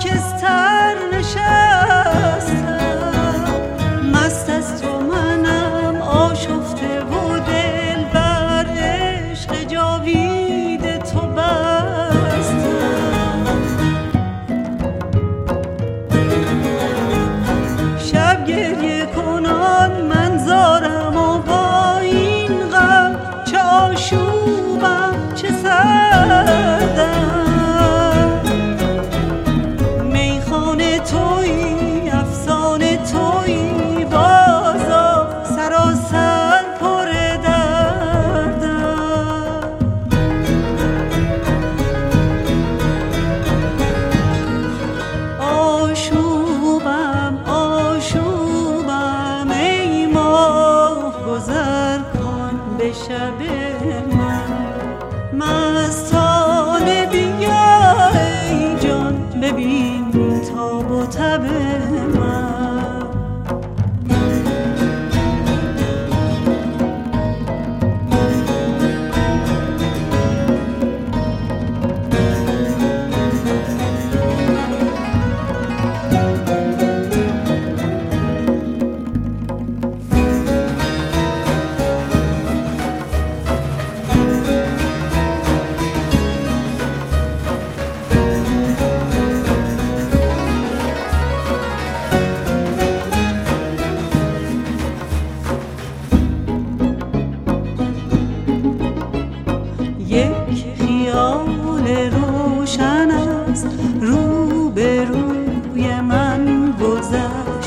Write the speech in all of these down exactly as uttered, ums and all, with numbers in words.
خاکستر نشستم، مست از تو منم آشفته و دل بر عشق جاوید تو بستم. شب گریه کنان من زارم و با این غم چه آشوبم چه سردم. میخانه تویی افسانه تویی بازا سراسر پر دردم. آشوبم آشوبم ای ماه گذر کن به شب من. مستانه بیا ای جان ببین تاب و تب من. یک خیال روشن است رو به روی من گذشت،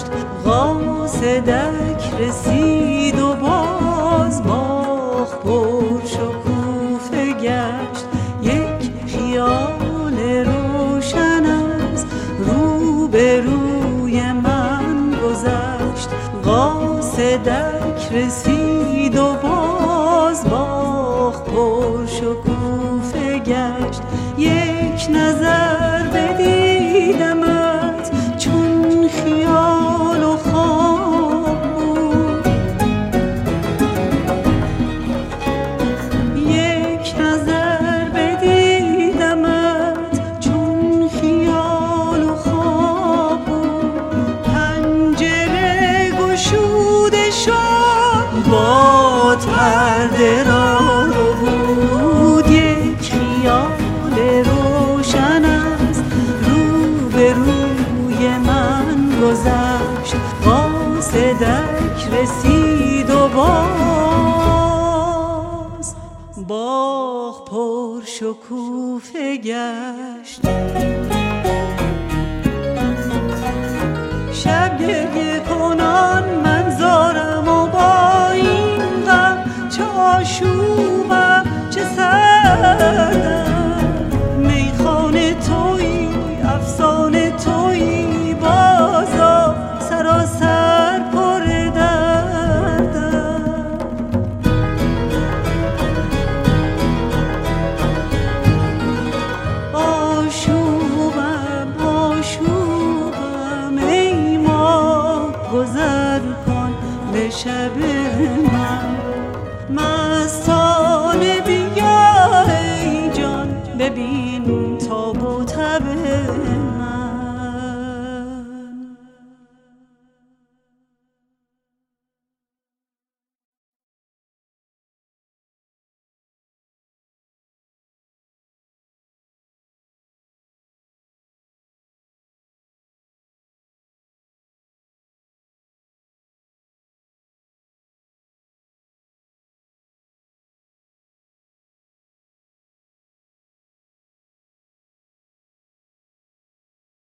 قاصدک رسید و باز باغ پر شکوفه گشت. یک خیال روشن است رو به روی من گذشت، قاصدک رسید و باز باغ پر شکوفه گشت. یک نظر بدیدمت چون خیال و خواب بود، یک نظر بدیدمت چون خیال و خواب بود. پنجره گشوده شد باد پرده را رو بود. یک خیال روشن است رو به روی من گذشت، قاصدک رسید و باز باغ پر شکوفه گشت. شب گریه کنان من زارم و با این غم چه آشوبم چه سردم. میخانه تویی افسانه تویی بازا سراسر پر دردم. آشوبم آشوبم ای ماه گذر کن به شب من. مستانه